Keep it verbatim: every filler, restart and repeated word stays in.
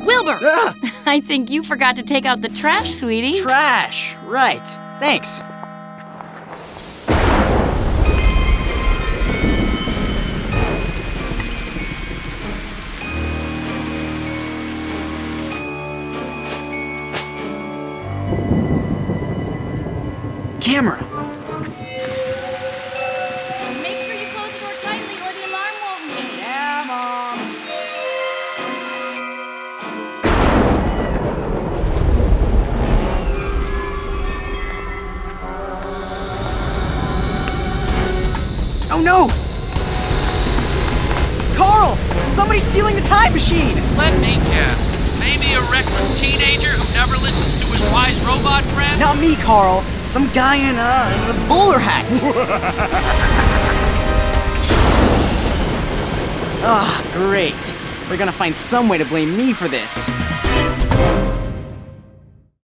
Wilbur! Ah! I think you forgot to take out the trash, sweetie. Trash! Right. Thanks. Camera! Make sure you close the door tightly or the alarm won't ring. Yeah, Mom! Oh no! Carl! Somebody's stealing the time machine! Let me guess. Maybe a reckless teenager who never listens to his wise robot friend? Not me, Carl. Some guy in a, in a bowler hat. Ah, great. They're gonna find some way to blame me for this.